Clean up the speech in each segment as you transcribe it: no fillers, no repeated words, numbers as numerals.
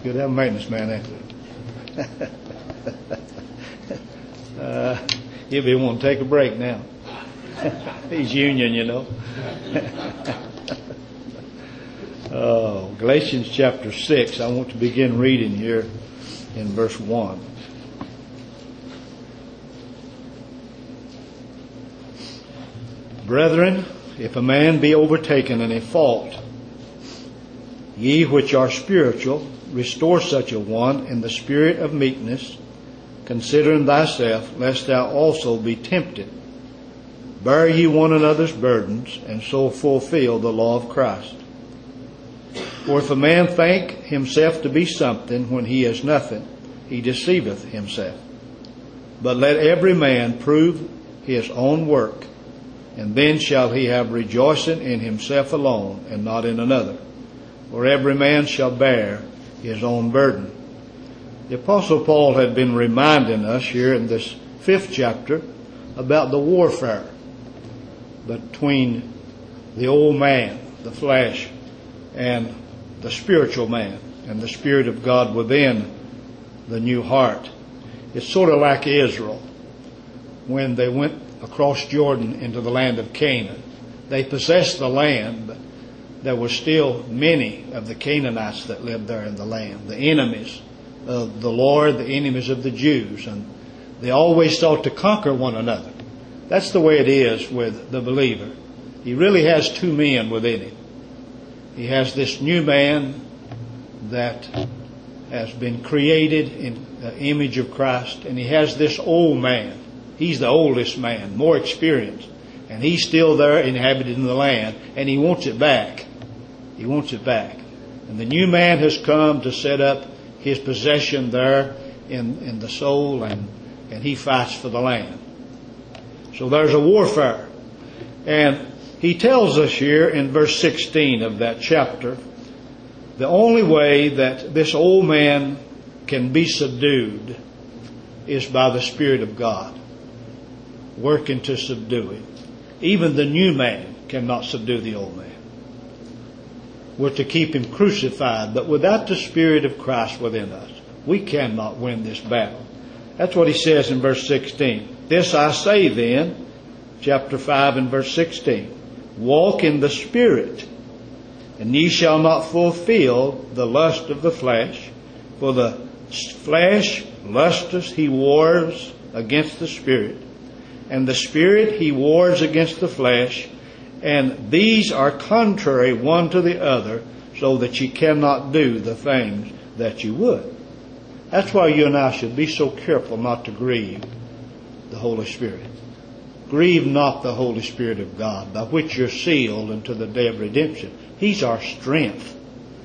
good to have a maintenance man, ain't it? He'll be wanting to take a break now. He's union, you know. Galatians chapter 6. I want to begin reading here in verse 1. Brethren, if a man be overtaken in a fault, ye which are spiritual, restore such a one in the spirit of meekness, considering thyself, lest thou also be tempted. Bear ye one another's burdens, and so fulfill the law of Christ. For if a man think himself to be something when he is nothing, he deceiveth himself. But let every man prove his own work, and then shall he have rejoicing in himself alone, and not in another. For every man shall bear his own burden. The Apostle Paul had been reminding us here in this 5th chapter about the warfare between the old man, the flesh, and the spiritual man, and the Spirit of God within the new heart. It's sort of like Israel when they went across Jordan into the land of Canaan. They possessed the land, but there were still many of the Canaanites that lived there in the land, the enemies of the Lord, the enemies of the Jews, and they always sought to conquer one another. That's the way it is with the believer. He really has two men within him. He has this new man that has been created in the image of Christ, and he has this old man. He's the oldest man, more experienced, and he's still there inhabiting the land, and he wants it back. He wants it back. And the new man has come to set up his possession there in the soul, and he fights for the land. So there's a warfare. And he tells us here in verse 16 of that chapter, the only way that this old man can be subdued is by the Spirit of God working to subdue him. Even the new man cannot subdue the old man. We're to keep him crucified, but without the Spirit of Christ within us, we cannot win this battle. That's what he says in verse 16. This I say then, chapter 5 and verse 16, walk in the Spirit, and ye shall not fulfill the lust of the flesh. For the flesh lusteth, he wars against the Spirit, and the Spirit he wars against the flesh, and these are contrary one to the other, so that ye cannot do the things that you would. That's why you and I should be so careful not to grieve the Holy Spirit. Grieve not the Holy Spirit of God, by which you're sealed unto the day of redemption. He's our strength.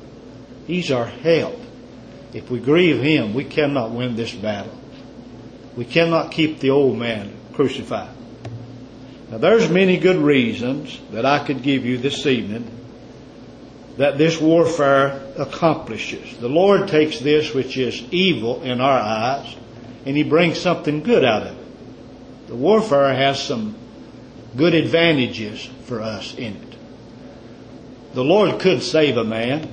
He's our help. If we grieve Him, we cannot win this battle. We cannot keep the old man crucified. Now, there's many good reasons that I could give you this evening that this warfare accomplishes. The Lord takes this which is evil in our eyes, and He brings something good out of it. The warfare has some good advantages for us in it. The Lord could save a man,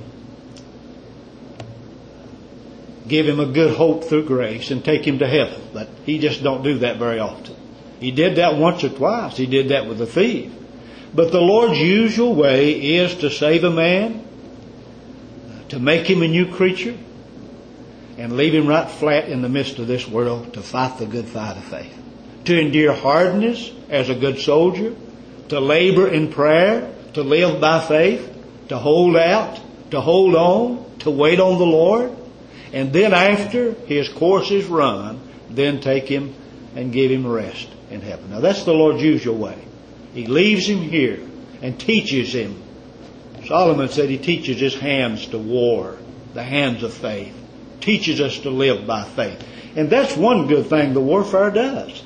give him a good hope through grace, and take him to heaven, but He just don't do that very often. He did that once or twice. He did that with a thief. But the Lord's usual way is to save a man, to make him a new creature, and leave him right flat in the midst of this world to fight the good fight of faith, to endure hardness as a good soldier, to labor in prayer, to live by faith, to hold out, to hold on, to wait on the Lord, and then after his course is run, then take him and give him rest in heaven. Now that's the Lord's usual way. He leaves him here and teaches him. Solomon said He teaches his hands to war, the hands of faith. Teaches us to live by faith. And that's one good thing the warfare does.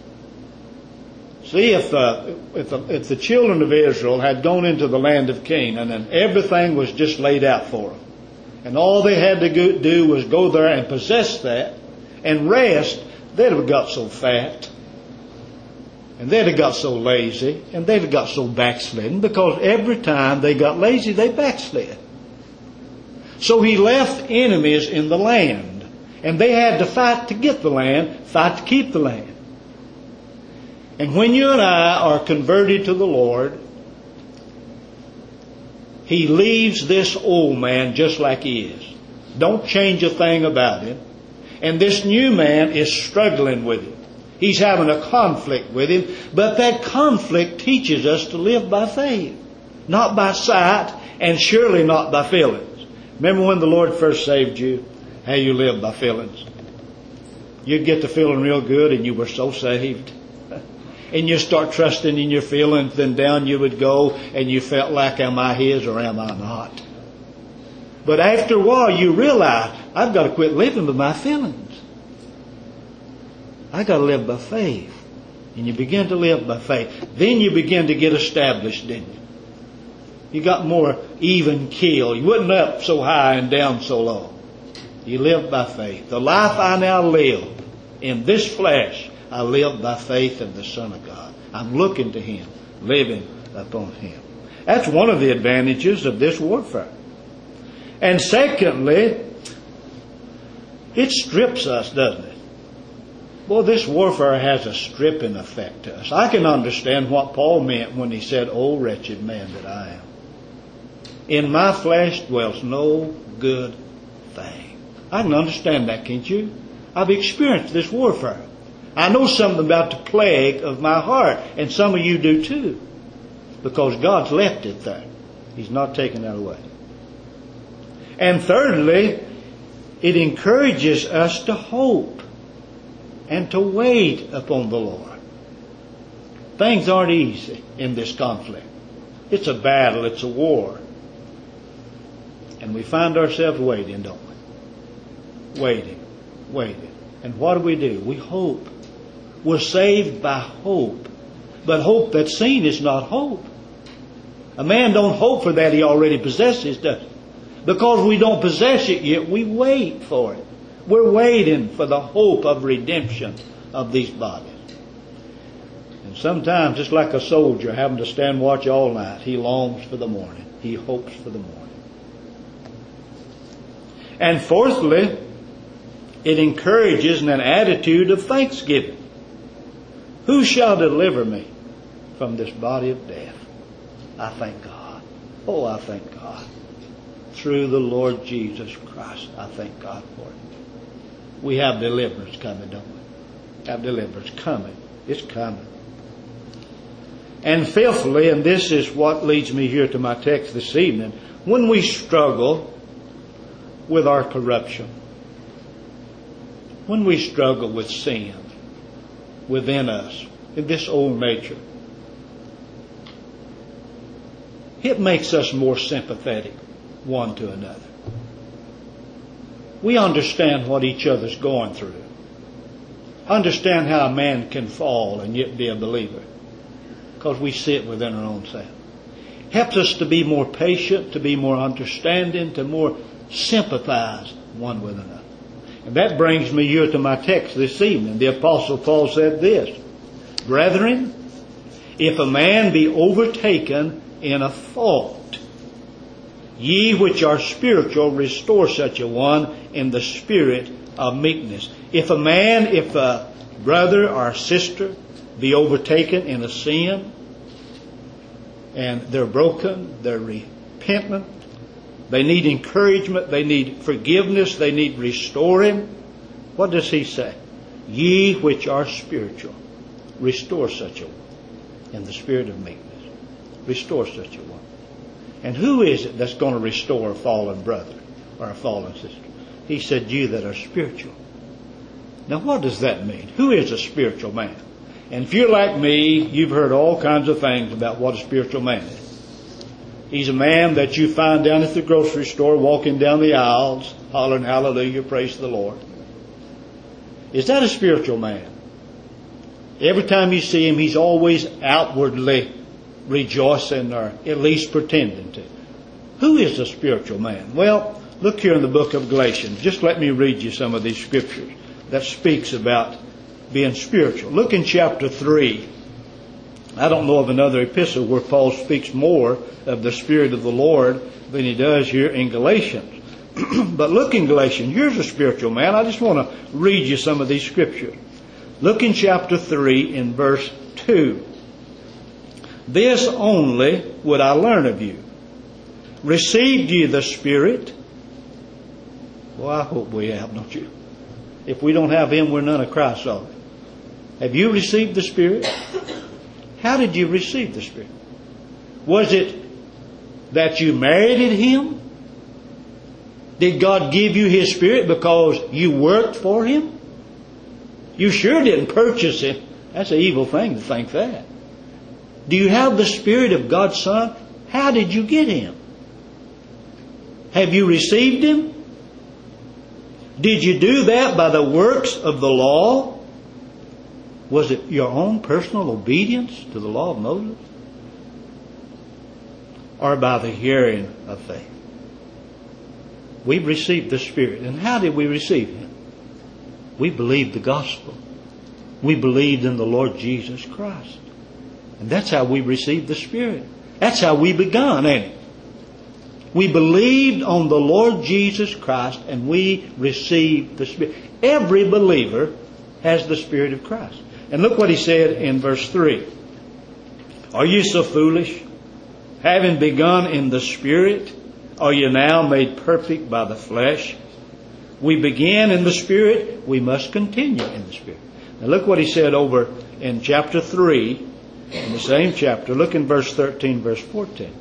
See, if the children of Israel had gone into the land of Canaan and everything was just laid out for them, and all they had to do was go there and possess that and rest, they'd have got so fat, and they'd have got so lazy, and they'd have got so backslidden, because every time they got lazy, they backslid. So he left enemies in the land. And they had to fight to get the land, fight to keep the land. And when you and I are converted to the Lord, He leaves this old man just like he is. Don't change a thing about him. And this new man is struggling with him. He's having a conflict with him. But that conflict teaches us to live by faith. Not by sight, and surely not by feelings. Remember when the Lord first saved you? How you lived by feelings. You'd get to feeling real good and you were so saved. And you start trusting in your feelings, then down you would go and you felt like, am I His or am I not? But after a while you realize, I've got to quit living by my feelings. I've got to live by faith. And you begin to live by faith. Then you begin to get established, didn't you? You got more even keel. You wasn't up so high and down so low. You live by faith. The life I now live in this flesh, I live by faith in the Son of God. I'm looking to Him, living upon Him. That's one of the advantages of this warfare. And secondly, it strips us, doesn't it? Well, this warfare has a stripping effect to us. I can understand what Paul meant when he said, "O wretched man that I am. In my flesh dwells no good thing." I can understand that, can't you? I've experienced this warfare. I know something about the plague of my heart, and some of you do too. Because God's left it there. He's not taken that away. And thirdly, it encourages us to hope and to wait upon the Lord. Things aren't easy in this conflict. It's a battle, it's a war. And we find ourselves waiting, don't we? Waiting. And what do? We hope. We're saved by hope. But hope that's seen is not hope. A man don't hope for that he already possesses, does he? Because we don't possess it yet, we wait for it. We're waiting for the hope of redemption of these bodies. And sometimes, just like a soldier having to stand watch all night, he longs for the morning. He hopes for the morning. And fourthly, it encourages an attitude of thanksgiving. Who shall deliver me from this body of death? I thank God. Oh, I thank God. Through the Lord Jesus Christ, I thank God for it. We have deliverance coming, don't we? Have deliverance coming. It's coming. And fifthly, and this is what leads me here to my text this evening, when we struggle with our corruption, when we struggle with sin within us, in this old nature, it makes us more sympathetic one to another. We understand what each other's going through. Understand how a man can fall and yet be a believer. Because we see it within our own self. Helps us to be more patient, to be more understanding, to more sympathize one with another. And that brings me here to my text this evening. The Apostle Paul said this: "Brethren, if a man be overtaken in a fault, ye which are spiritual, restore such a one in the spirit of meekness." If a brother or sister be overtaken in a sin, and they're broken, they're repentant, they need encouragement, they need forgiveness, they need restoring, what does he say? Ye which are spiritual, restore such a one in the spirit of meekness. Restore such a one. And who is it that's going to restore a fallen brother or a fallen sister? He said, you that are spiritual. Now what does that mean? Who is a spiritual man? And if you're like me, you've heard all kinds of things about what a spiritual man is. He's a man that you find down at the grocery store walking down the aisles, hollering hallelujah, praise the Lord. Is that a spiritual man? Every time you see him, he's always outwardly rejoicing, or at least pretending to. Who is a spiritual man? Well, look here in the book of Galatians. Just let me read you some of these scriptures that speaks about being spiritual. Look in chapter 3. I don't know of another epistle where Paul speaks more of the Spirit of the Lord than he does here in Galatians. But look in Galatians. You're a spiritual man. I just want to read you some of these scriptures. Look in chapter 3 in verse 2. This only would I learn of you. Received ye the Spirit? Well, I hope we have, don't you? If we don't have Him, we're none of Christ, are we? Have you received the Spirit? How did you receive the Spirit? Was it that you merited Him? Did God give you His Spirit because you worked for Him? You sure didn't purchase Him. That's an evil thing to think that. Do you have the Spirit of God's Son? How did you get Him? Have you received Him? Did you do that by the works of the law? Was it your own personal obedience to the law of Moses? Or by the hearing of faith? We've received the Spirit. And how did we receive Him? We believed the gospel. We believed in the Lord Jesus Christ. And that's how we received the Spirit. That's how we begun, ain't it? We believed on the Lord Jesus Christ and we received the Spirit. Every believer has the Spirit of Christ. And look what he said in verse 3. Are you so foolish? Having begun in the Spirit, are you now made perfect by the flesh? We began in the Spirit, we must continue in the Spirit. Now look what he said over in chapter 3, in the same chapter. Look in verse 13, verse 14.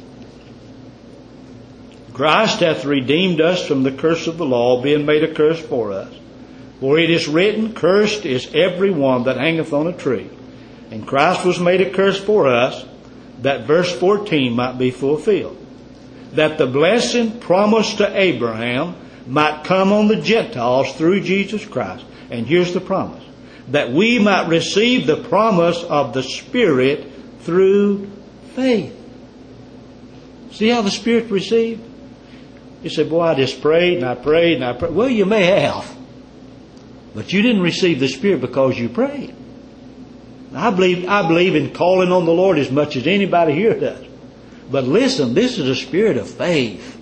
Christ hath redeemed us from the curse of the law, being made a curse for us. For it is written, cursed is every one that hangeth on a tree. And Christ was made a curse for us, that verse 14 might be fulfilled. That the blessing promised to Abraham might come on the Gentiles through Jesus Christ. And here's the promise. That we might receive the promise of the Spirit through faith. See how the Spirit received? You say, boy, I just prayed and I prayed and I prayed. Well, you may have. But you didn't receive the Spirit because you prayed. I believe in calling on the Lord as much as anybody here does. But listen, this is a spirit of faith.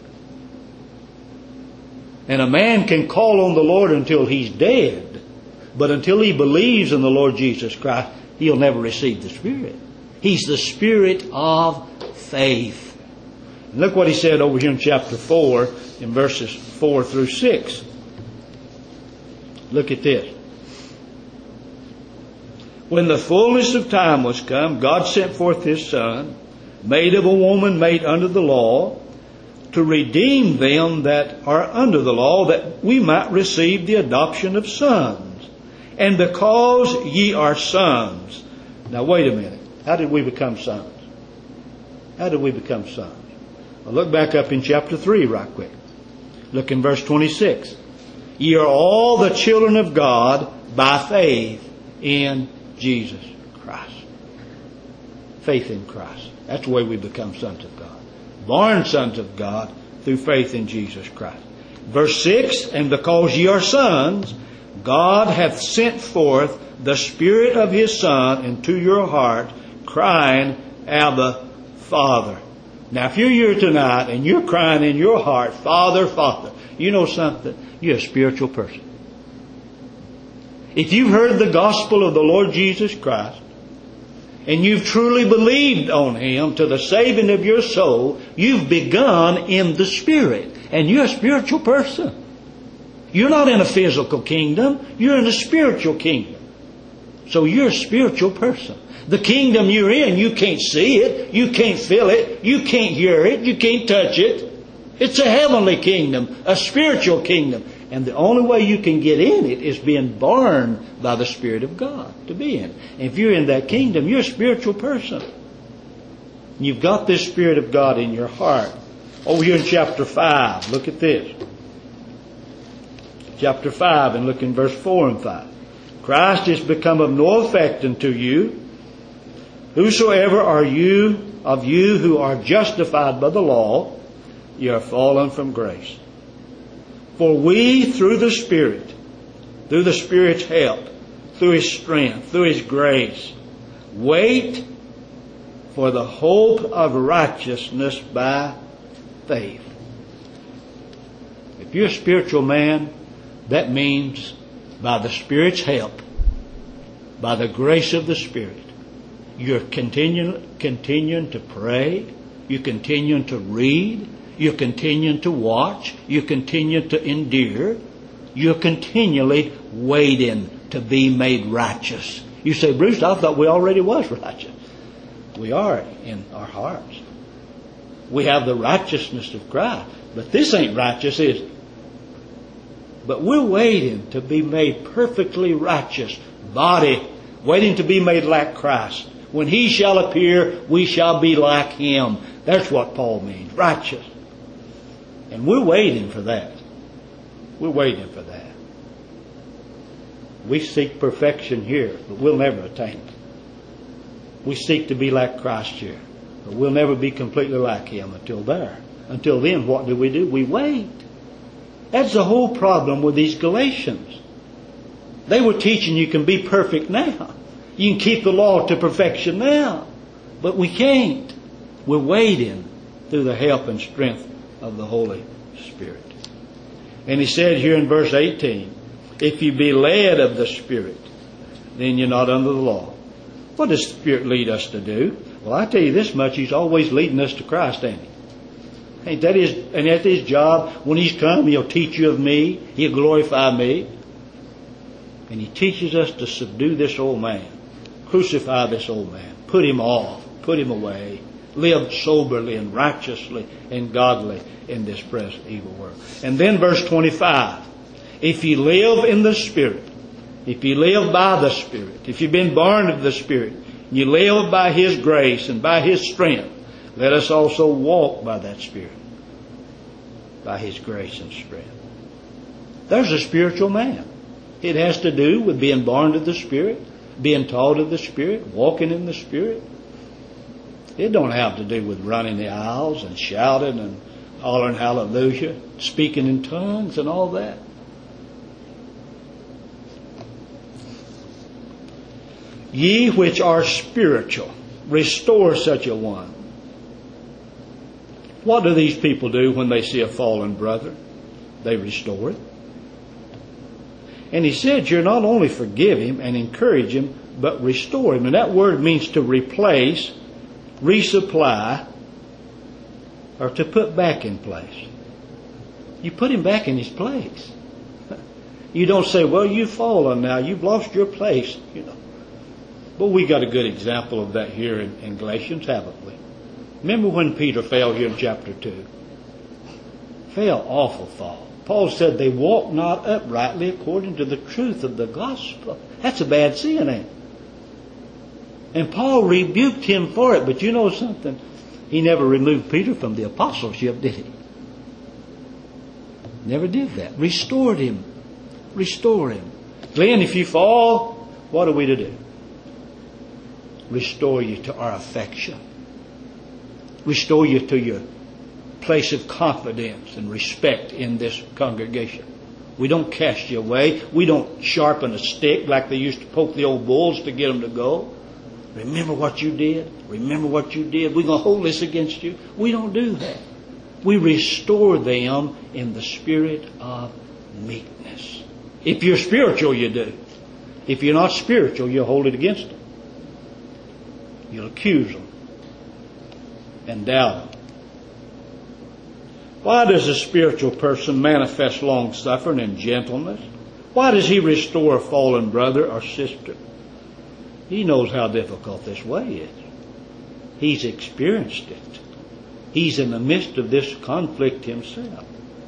And a man can call on the Lord until he's dead. But until he believes in the Lord Jesus Christ, he'll never receive the Spirit. He's the Spirit of faith. And look what he said over here in chapter 4, in verses 4 through 6. Look at this. When the fullness of time was come, God sent forth His Son, made of a woman, made under the law, to redeem them that are under the law, that we might receive the adoption of sons. And because ye are sons. Now wait a minute. How did we become sons? How did we become sons? Well, look back up in chapter 3 right quick. Look in verse 26. Ye are all the children of God by faith in Jesus Christ. Faith in Christ. That's the way we become sons of God. Born sons of God through faith in Jesus Christ. Verse 6, and because ye are sons, God hath sent forth the Spirit of His Son into your heart, crying, Abba, Father. Now if you're here tonight and you're crying in your heart, Father, Father, you know something? You're a spiritual person. If you've heard the gospel of the Lord Jesus Christ, and you've truly believed on Him to the saving of your soul, you've begun in the Spirit. And you're a spiritual person. You're not in a physical kingdom. You're in a spiritual kingdom. So you're a spiritual person. The kingdom you're in, you can't see it. You can't feel it. You can't hear it. You can't touch it. It's a heavenly kingdom, a spiritual kingdom. And the only way you can get in it is being born by the Spirit of God to be in. And if you're in that kingdom, you're a spiritual person. You've got this Spirit of God in your heart. Over here in chapter 5, look at this. Chapter 5, and look in verse 4 and 5. Christ is become of no effect unto you. Whosoever are you of you who are justified by the law, ye are fallen from grace. For we, through the Spirit's help, through His strength, through His grace, wait for the hope of righteousness by faith. If you're a spiritual man, that means by the Spirit's help, by the grace of the Spirit, you're continuing to pray, you're continuing to read, you're continuing to watch, you're continuing to endure, you're continually waiting to be made righteous. You say, Bruce, I thought we already was righteous. We are in our hearts. We have the righteousness of Christ. But this ain't righteous, is it? But we're waiting to be made perfectly righteous. Body, waiting to be made like Christ. When He shall appear, we shall be like Him. That's what Paul means. Righteous. And we're waiting for that. We're waiting for that. We seek perfection here, but we'll never attain it. We seek to be like Christ here, but we'll never be completely like Him until there. Until then, what do? We wait. That's the whole problem with these Galatians. They were teaching you can be perfect now. You can keep the law to perfection now. But we can't. We're waiting through the help and strength of the Holy Spirit. And he said here in verse 18, if you be led of the Spirit, then you're not under the law. What does the Spirit lead us to do? Well, I tell you this much, He's always leading us to Christ, ain't He? Ain't that His job? When He's come, He'll teach you of me. He'll glorify me. And He teaches us to subdue this old man. Crucify this old man. Put him off. Put him away. Live soberly and righteously and godly in this present evil world. And then verse 25. If you live in the Spirit, if you live by the Spirit, if you've been born of the Spirit, you live by His grace and by His strength, let us also walk by that Spirit, by His grace and strength. There's a spiritual man. It has to do with being born of the Spirit, being taught of the Spirit, walking in the Spirit. It don't have to do with running the aisles and shouting and hollering hallelujah, speaking in tongues and all that. Ye which are spiritual, restore such a one. What do these people do when they see a fallen brother? They restore it. And he said, you're not only forgive him and encourage him, but restore him. And that word means to replace, resupply, or to put back in place. You put him back in his place. You don't say, well, you've fallen now. You've lost your place, you know. But we got a good example of that here in Galatians, haven't we? Remember when Peter fell here in chapter 2? Fell, awful fall. Paul said they walk not uprightly according to the truth of the gospel. That's a bad sin, ain't it? And Paul rebuked him for it. But you know something? He never removed Peter from the apostleship, did he? Never did that. Restored him. Restore him. Glenn, if you fall, what are we to do? Restore you to our affection. Restore you to your place of confidence and respect in this congregation. We don't cast you away. We don't sharpen a stick like they used to poke the old bulls to get them to go. Remember what you did. Remember what you did. We're going to hold this against you. We don't do that. We restore them in the spirit of meekness. If you're spiritual, you do. If you're not spiritual, you'll hold it against them. You'll accuse them and doubt them. Why does a spiritual person manifest long-suffering and gentleness? Why does he restore a fallen brother or sister? He knows how difficult this way is. He's experienced it. He's in the midst of this conflict himself.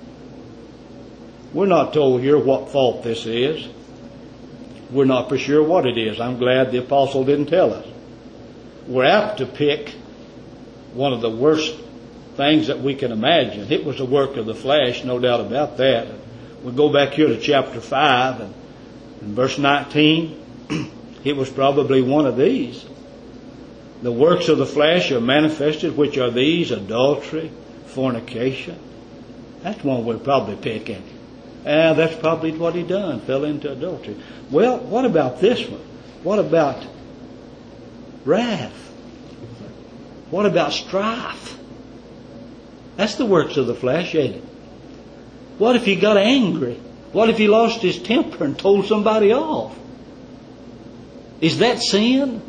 We're not told here what fault this is. We're not for sure what it is. I'm glad the apostle didn't tell us. We're apt to pick one of the worst things that we can imagine. It was the work of the flesh, no doubt about that. We'll go back here to chapter 5 and in verse 19. It was probably one of these. The works of the flesh are manifested, which are these: adultery, fornication. That's one we're probably picking. That's probably what he done, fell into adultery. Well, what about this one? What about wrath? What about strife? That's the works of the flesh, ain't it? What if he got angry? What if he lost his temper and told somebody off? Is that sin?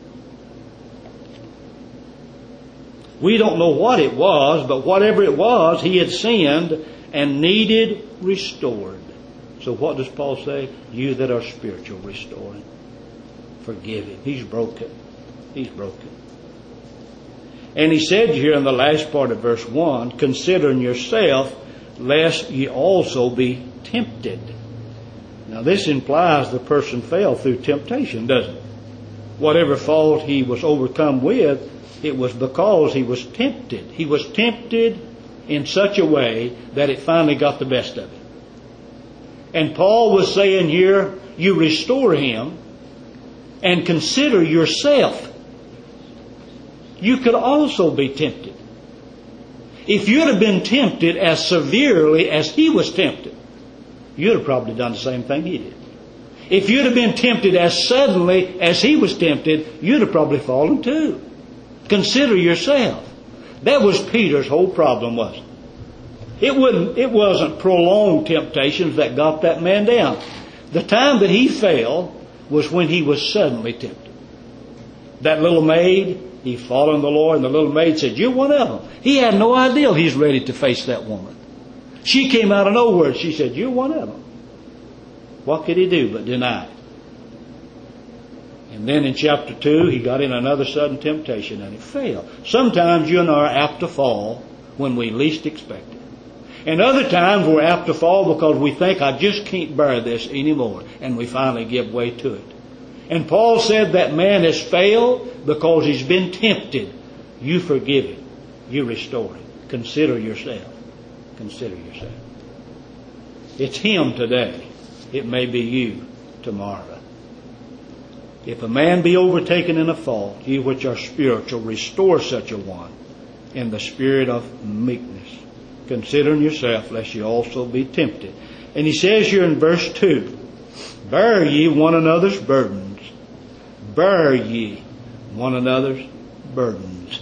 We don't know what it was, but whatever it was, he had sinned and needed restored. So what does Paul say? You that are spiritual, restore him. Forgive him. He's broken. He's broken. And he said here in the last part of verse 1, considering yourself, lest ye also be tempted. Now this implies the person fell through temptation, doesn't it? Whatever fault he was overcome with, it was because he was tempted. He was tempted in such a way that it finally got the best of him. And Paul was saying here, you restore him and consider yourself. You could also be tempted. If you'd have been tempted as severely as he was tempted, you'd have probably done the same thing he did. If you'd have been tempted as suddenly as he was tempted, you'd have probably fallen too. Consider yourself. That was Peter's whole problem, wasn't it? It wasn't prolonged temptations that got that man down. The time that he fell was when he was suddenly tempted. That little maid, he followed the Lord, and the little maid said, you're one of them. He had no idea he's ready to face that woman. She came out of nowhere and she said, you're one of them. What could he do but deny it? And then in chapter 2, he got in another sudden temptation and he failed. Sometimes you and I are apt to fall when we least expect it. And other times we're apt to fall because we think, I just can't bear this anymore. And we finally give way to it. And Paul said that man has failed because he's been tempted. You forgive him. You restore him. Consider yourself. Consider yourself. It's him today. It may be you tomorrow. If a man be overtaken in a fault, ye which are spiritual, restore such a one in the spirit of meekness, considering yourself, lest ye also be tempted. And he says here in verse 2, bear ye one another's burdens. Bear ye one another's burdens.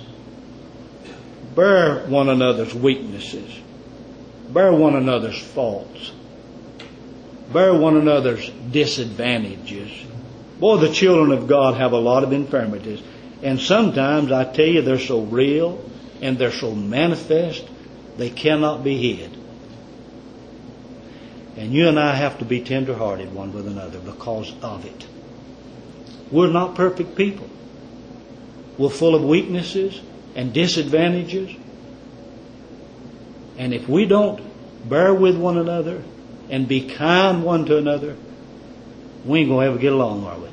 Bear one another's weaknesses. Bear one another's faults. Bear one another's disadvantages. Boy, the children of God have a lot of infirmities. And sometimes, I tell you, they're so real and they're so manifest, they cannot be hid. And you and I have to be tender-hearted one with another because of it. We're not perfect people. We're full of weaknesses and disadvantages. And if we don't bear with one another and be kind one to another, we ain't going to ever get along, are we?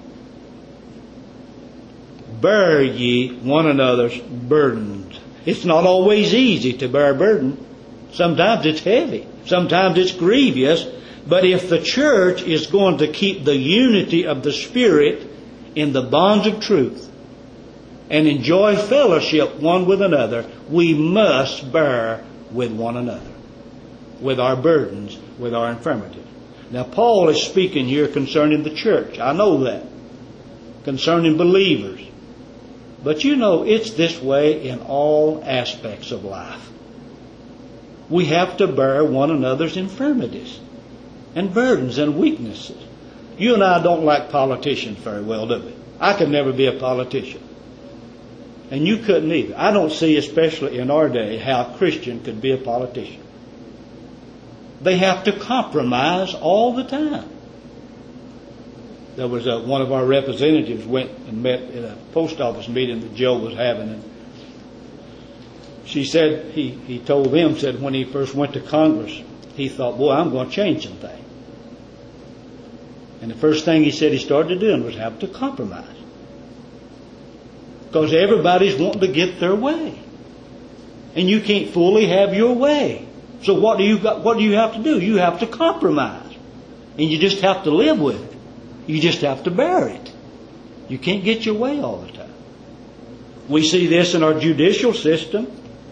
Bear ye one another's burdens. It's not always easy to bear a burden. Sometimes it's heavy. Sometimes it's grievous. But if the church is going to keep the unity of the Spirit in the bonds of truth and enjoy fellowship one with another, we must bear with one another, with our burdens, with our infirmities. Now, Paul is speaking here concerning the church. I know that. Concerning believers. But you know, it's this way in all aspects of life. We have to bear one another's infirmities and burdens and weaknesses. You and I don't like politicians very well, do we? I could never be a politician. And you couldn't either. I don't see, especially in our day, how a Christian could be a politician. They have to compromise all the time. There was one of our representatives went and met at a post office meeting that Joe was having. And she said, he told them, said when he first went to Congress, he thought, boy, I'm going to change some things. And the first thing he said he started doing was have to compromise. Because everybody's wanting to get their way. And you can't fully have your way. So what do you have to do? You have to compromise. And you just have to live with it. You just have to bear it. You can't get your way all the time. We see this in our judicial system.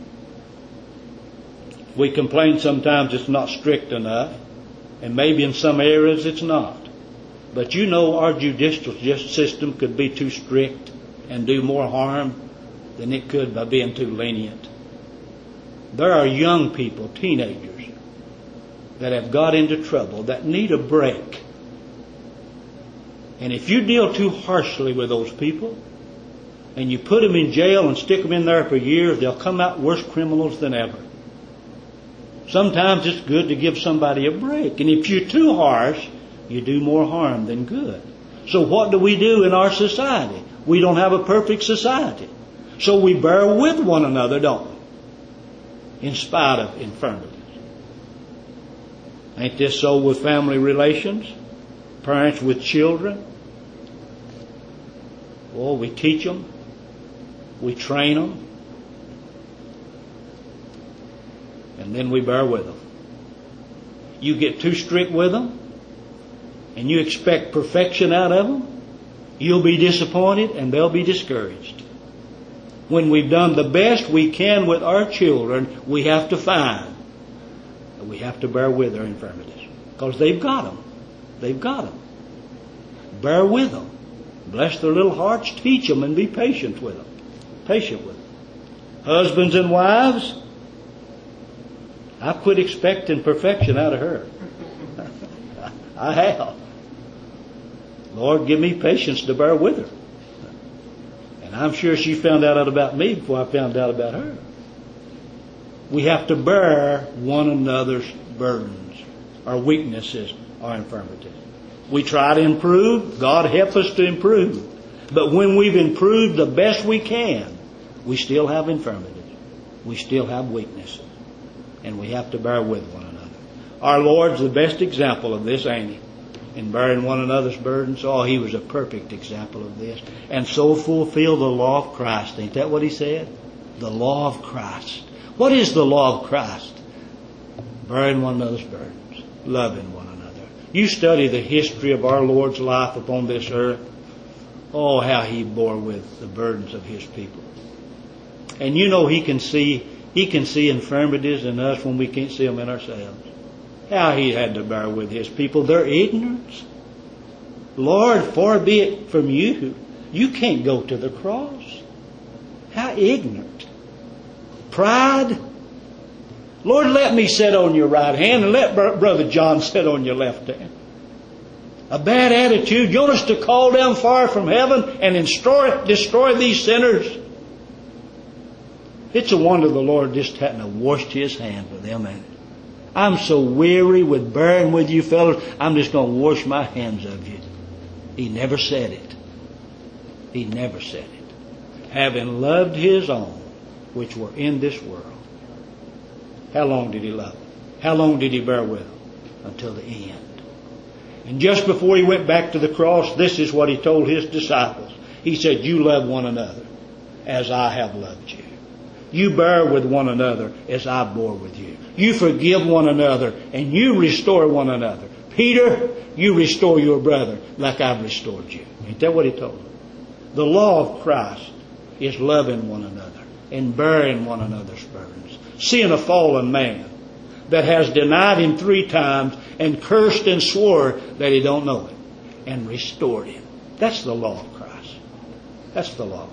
We complain sometimes it's not strict enough. And maybe in some areas it's not. But you know our judicial system could be too strict and do more harm than it could by being too lenient. There are young people, teenagers, that have got into trouble, that need a break. And if you deal too harshly with those people, and you put them in jail and stick them in there for years, they'll come out worse criminals than ever. Sometimes it's good to give somebody a break. And if you're too harsh, you do more harm than good. So what do we do in our society? We don't have a perfect society. So we bear with one another, don't we? In spite of infirmities. Ain't this so with family relations? Parents with children? Well, we teach them. We train them. And then we bear with them. You get too strict with them, and you expect perfection out of them, you'll be disappointed and they'll be discouraged. When we've done the best we can with our children, we have to find that we have to bear with their infirmities. Because they've got them. They've got them. Bear with them. Bless their little hearts. Teach them and be patient with them. Patient with them. Husbands and wives, I've quit expecting perfection out of her. I have. Lord, give me patience to bear with her. And I'm sure she found out about me before I found out about her. We have to bear one another's burdens, our weaknesses, our infirmities. We try to improve. God help us to improve. But when we've improved the best we can, we still have infirmities. We still have weaknesses. And we have to bear with one another. Our Lord's the best example of this, ain't He? In bearing one another's burdens. Oh, He was a perfect example of this. And so fulfilled the law of Christ. Ain't that what He said? The law of Christ. What is the law of Christ? Bearing one another's burdens. Loving one another. You study the history of our Lord's life upon this earth. Oh, how He bore with the burdens of His people. And you know He can see infirmities in us when we can't see them in ourselves. How He had to bear with His people. Their ignorance. Lord, far be it from you. You can't go to the cross. How ignorant. Pride. Lord, let me sit on your right hand and let Brother John sit on your left hand. A bad attitude. You want us to call down fire from heaven and destroy these sinners? It's a wonder the Lord just hadn't washed His hands with them, ain't it? I'm so weary with bearing with you fellows, I'm just going to wash my hands of you. He never said it. He never said it. Having loved His own, which were in this world. How long did He love them? How long did He bear with them? Until the end. And just before He went back to the cross, this is what He told His disciples. He said, you love one another as I have loved you. You bear with one another as I bore with you. You forgive one another and you restore one another. Peter, you restore your brother like I've restored you. Ain't that what He told them? The law of Christ is loving one another and bearing one another's burdens. Seeing a fallen man that has denied Him 3 times and cursed and swore that he don't know Him and restored him. That's the law of Christ. That's the law of Christ.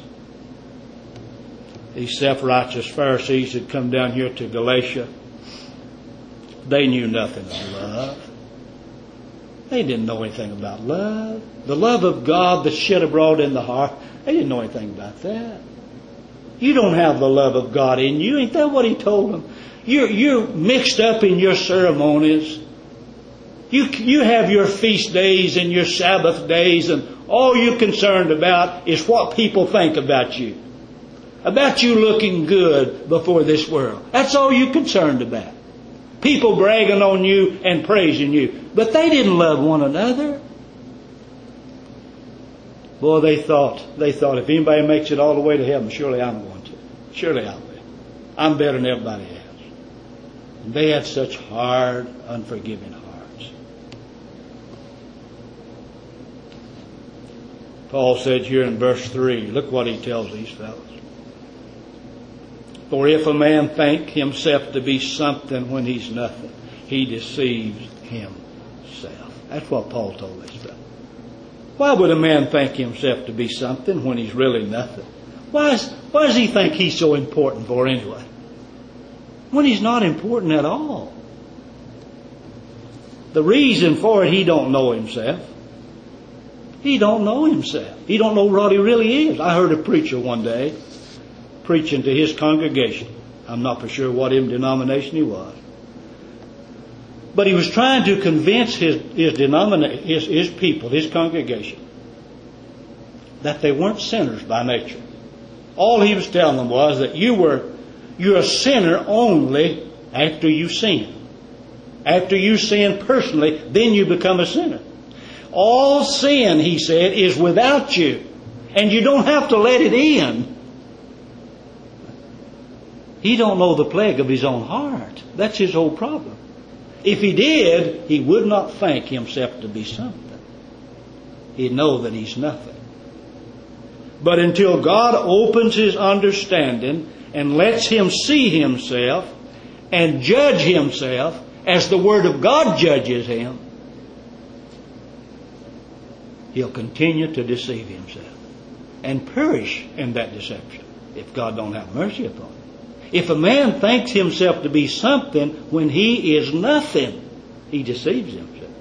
These self-righteous Pharisees had come down here to Galatia. They knew nothing of love. They didn't know anything about love. The love of God that's shed abroad in the heart. They didn't know anything about that. You don't have the love of God in you. Ain't that what He told them? You're mixed up in your ceremonies. You have your feast days and your Sabbath days, and all you're concerned about is what people think about you. About you looking good before this world. That's all you're concerned about. People bragging on you and praising you. But they didn't love one another. Boy, they thought if anybody makes it all the way to heaven, surely I'm going to. Surely I'll be. I'm better than everybody else. And they had such hard, unforgiving hearts. Paul said here in verse 3, look what he tells these fellows. For if a man think himself to be something when he's nothing, he deceives himself. That's what Paul told this fellow. Why would a man think himself to be something when he's really nothing? Why does he think he's so important for anyway? When he's not important at all. The reason for it, he don't know himself. He don't know himself. He don't know what he really is. I heard a preacher one day preaching to his congregation. I'm not for sure what denomination he was. But he was trying to convince his people, his congregation, that they weren't sinners by nature. All he was telling them was that you're a sinner only after you sin. After you sin personally, then you become a sinner. All sin, he said, is without you. And you don't have to let it in. He don't know the plague of his own heart. That's his whole problem. If he did, he would not think himself to be something. He'd know that he's nothing. But until God opens his understanding and lets him see himself and judge himself as the Word of God judges him, he'll continue to deceive himself and perish in that deception if God don't have mercy upon him. If a man thinks himself to be something when he is nothing, he deceives himself.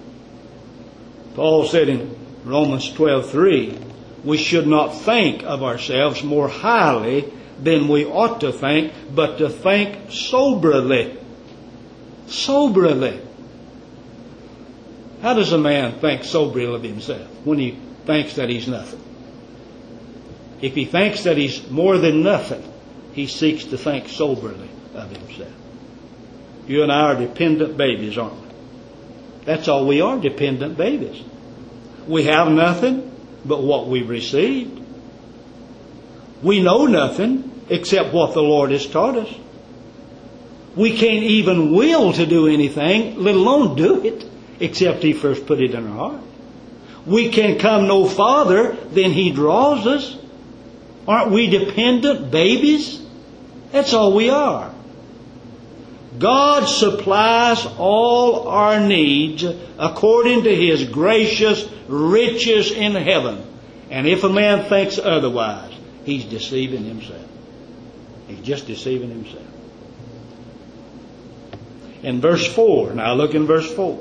Paul said in Romans 12:3, we should not think of ourselves more highly than we ought to think, but to think soberly. Soberly. How does a man think soberly of himself when he thinks that he's nothing? If he thinks that he's more than nothing, he seeks to think soberly of himself. You and I are dependent babies, aren't we? That's all we are, dependent babies. We have nothing but what we've received. We know nothing except what the Lord has taught us. We can't even will to do anything, let alone do it, except He first put it in our heart. We can come no farther than He draws us. Aren't we dependent babies? That's all we are. God supplies all our needs according to His gracious riches in heaven. And if a man thinks otherwise, he's deceiving himself. He's just deceiving himself. In verse 4, now look in verse 4.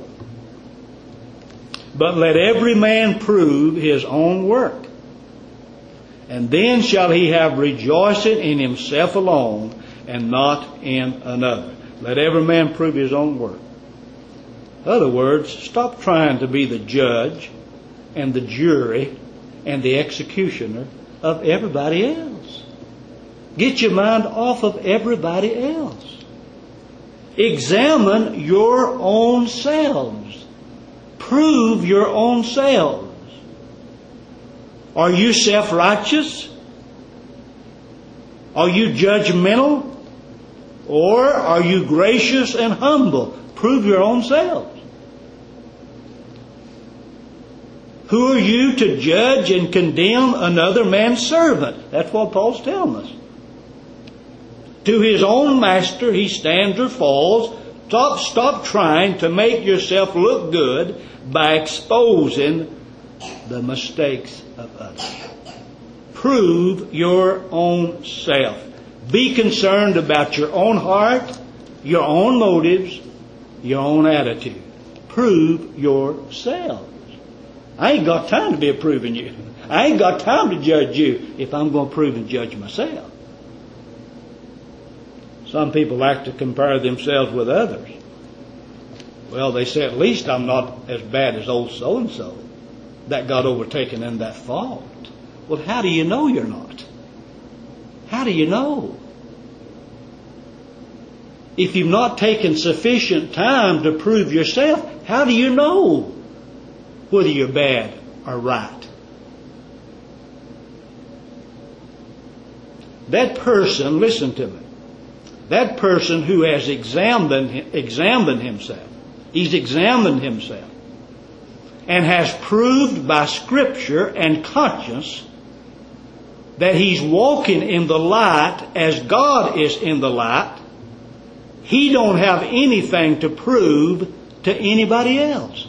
But let every man prove his own work, and then shall he have rejoicing in himself alone, and not in another. Let every man prove his own work. In other words, stop trying to be the judge and the jury and the executioner of everybody else. Get your mind off of everybody else. Examine your own selves. Prove your own selves. Are you self-righteous? Are you judgmental? Or are you gracious and humble? Prove your own selves. Who are you to judge and condemn another man's servant? That's what Paul's telling us. To his own master he stands or falls. Stop trying to make yourself look good by exposing the mistakes of others. Prove your own self. Be concerned about your own heart, your own motives, your own attitude. Prove yourselves. I ain't got time to be approving you. I ain't got time to judge you if I'm going to prove and judge myself. Some people like to compare themselves with others. Well, they say, at least I'm not as bad as old so-and-so that got overtaken in that fault. Well, how do you know you're not? How do you know? If you've not taken sufficient time to prove yourself, how do you know whether you're bad or right? That person, listen to me, that person who has examined himself, he's examined himself and has proved by Scripture and conscience that he's walking in the light as God is in the light, he don't have anything to prove to anybody else.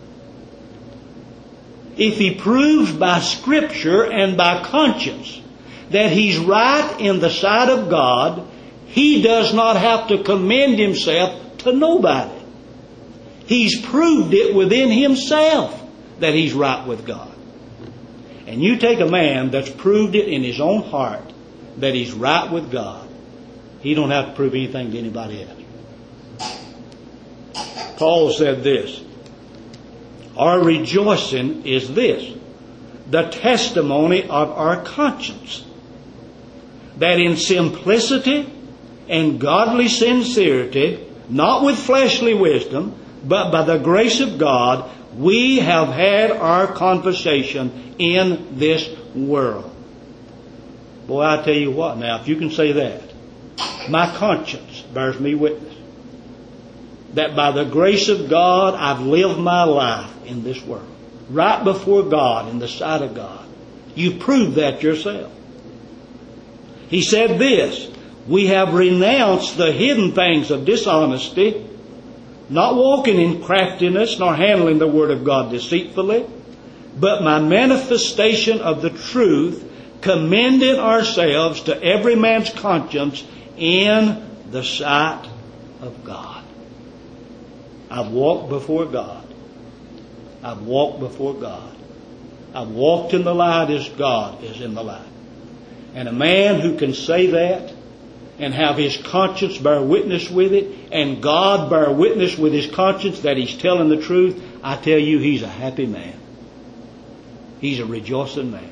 If he proves by Scripture and by conscience that he's right in the sight of God, he does not have to commend himself to nobody. He's proved it within himself that he's right with God. And you take a man that's proved it in his own heart that he's right with God, he don't have to prove anything to anybody else. Paul said this, our rejoicing is this, the testimony of our conscience, that in simplicity and godly sincerity, not with fleshly wisdom, but by the grace of God, we have had our conversation in this world. Boy, I tell you what now, if you can say that, my conscience bears me witness that by the grace of God, I've lived my life in this world, right before God, in the sight of God. You prove that yourself. He said this, we have renounced the hidden things of dishonesty, not walking in craftiness, nor handling the word of God deceitfully, but by manifestation of the truth, commending ourselves to every man's conscience in the sight of God. I've walked before God. I've walked before God. I've walked in the light as God is in the light. And a man who can say that and have his conscience bear witness with it, and God bear witness with his conscience that he's telling the truth, I tell you, he's a happy man. He's a rejoicing man.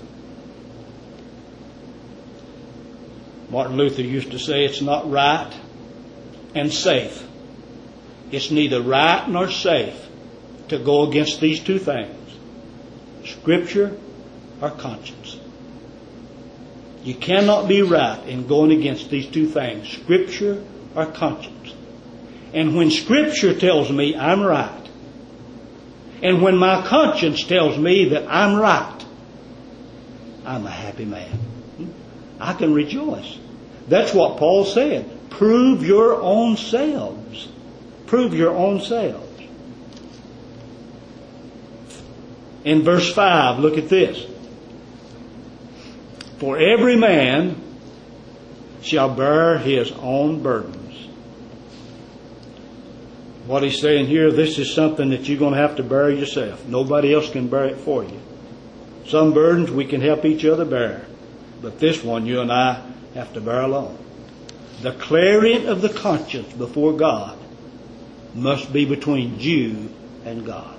Martin Luther used to say it's not right and safe. It's neither right nor safe to go against these two things, Scripture or conscience. You cannot be right in going against these two things, Scripture or conscience. And when Scripture tells me I'm right, and when my conscience tells me that I'm right, I'm a happy man. I can rejoice. That's what Paul said. Prove your own selves. Prove your own selves. In verse 5, look at this. For every man shall bear his own burdens. What he's saying here, this is something that you're going to have to bear yourself. Nobody else can bear it for you. Some burdens we can help each other bear. But this one you and I have to bear alone. The clearing of the conscience before God must be between you and God.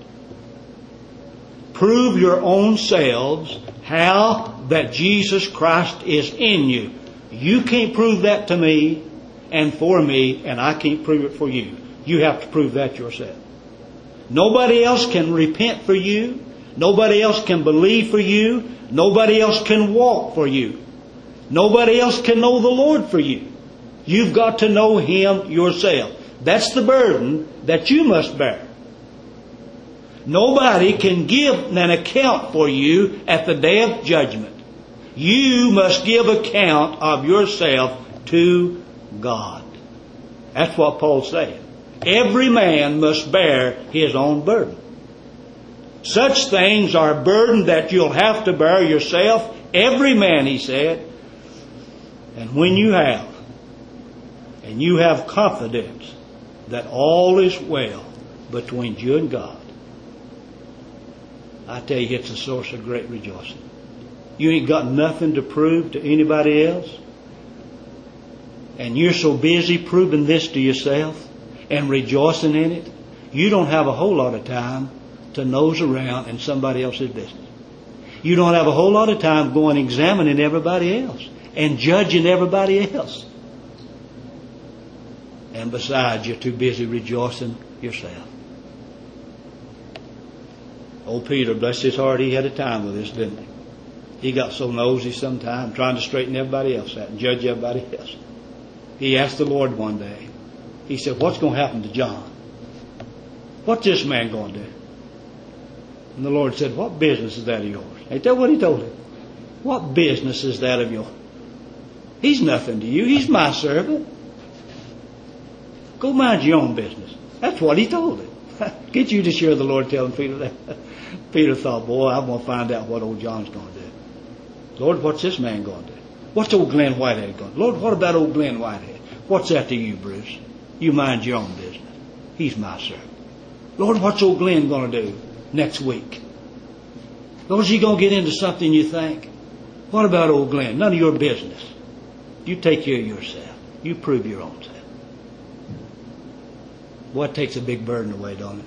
Prove your own selves how that Jesus Christ is in you. You can't prove that to me and for me, and I can't prove it for you. You have to prove that yourself. Nobody else can repent for you. Nobody else can believe for you. Nobody else can walk for you. Nobody else can know the Lord for you. You've got to know Him yourself. That's the burden that you must bear. Nobody can give an account for you at the day of judgment. You must give account of yourself to God. That's what Paul's saying. Every man must bear his own burden. Such things are a burden that you'll have to bear yourself. Every man, he said. And when you have, and you have confidence that all is well between you and God, I tell you, it's a source of great rejoicing. You ain't got nothing to prove to anybody else. And you're so busy proving this to yourself and rejoicing in it, you don't have a whole lot of time to nose around in somebody else's business. You don't have a whole lot of time going examining everybody else and judging everybody else. And besides, you're too busy rejoicing yourself. Old Peter, bless his heart, he had a time with this, didn't he? He got so nosy sometime, trying to straighten everybody else out and judge everybody else. He asked the Lord one day, he said, what's going to happen to John? What's this man going to do? And the Lord said, what business is that of yours? Ain't that what he told him? What business is that of yours? He's nothing to you. He's my servant. Go mind your own business. That's what he told him. Get you to share the Lord telling Peter that. Peter thought, boy, I'm going to find out what old John's going to do. Lord, what's this man going to do? What's old Glenn Whitehead going to do? Lord, what about old Glenn Whitehead? What's that to you, Bruce? You mind your own business. He's my servant. Lord, what's old Glenn going to do next week? Lord, is he going to get into something you think? What about old Glenn? None of your business. You take care of yourself. You prove your own self. Boy, it takes a big burden away, don't it?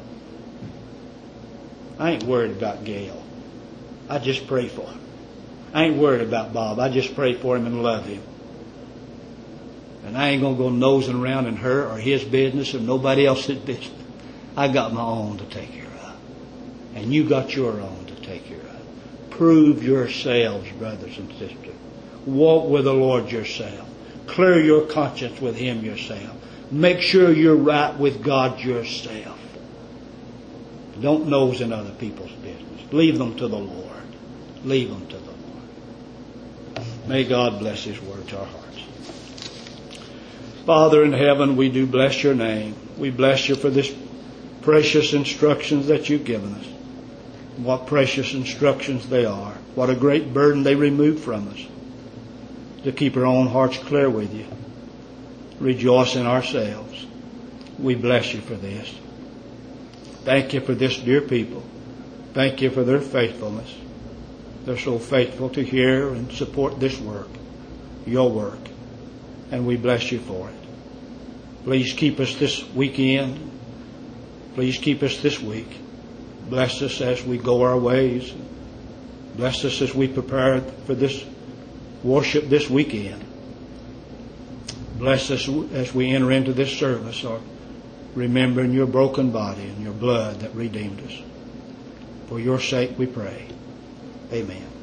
I ain't worried about Gail. I just pray for him. I ain't worried about Bob. I just pray for him and love him. And I ain't going to go nosing around in her or his business or nobody else's business. I got my own to take care of. And you got your own to take care of. Prove yourselves, brothers and sisters. Walk with the Lord yourself. Clear your conscience with Him yourself. Make sure you're right with God yourself. Don't nose in other people's business. Leave them to the Lord. Leave them to the Lord. May God bless His word to our hearts. Father in heaven, we do bless your name. We bless you for this precious instructions that you've given us. What precious instructions they are. What a great burden they remove from us. To keep our own hearts clear with you. Rejoice in ourselves. We bless you for this. Thank you for this dear people. Thank you for their faithfulness. They're so faithful to hear and support this work, your work. And we bless you for it. Please keep us this weekend. Please keep us this week. Bless us as we go our ways. Bless us as we prepare for this worship this weekend. Bless us as we enter into this service, or remembering your broken body and your blood that redeemed us. For your sake we pray. Amen.